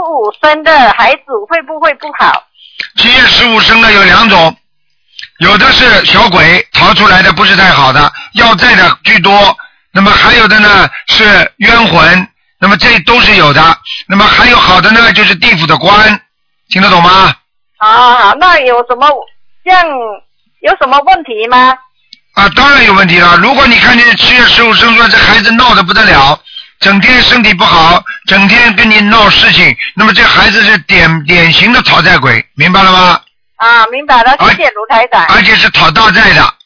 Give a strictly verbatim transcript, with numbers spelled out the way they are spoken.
五生的孩子会不会不好？ 七月十五生的有两种，有的是小鬼逃出来的，不是太好的，要债的居多。那么还有的呢是冤魂，那么这都是有的。那么还有好的呢，就是地府的官，听得懂吗？ 好好，那有什么这样有什么问题吗？ 啊，当然有问题了。如果你看见七月十五生出来这孩子闹得不得了，整天身体不好，整天跟你闹事情，那么这孩子是典典型的讨债鬼，明白了吗？ 啊，明白了，谢谢卢台长。 而且是讨大债的，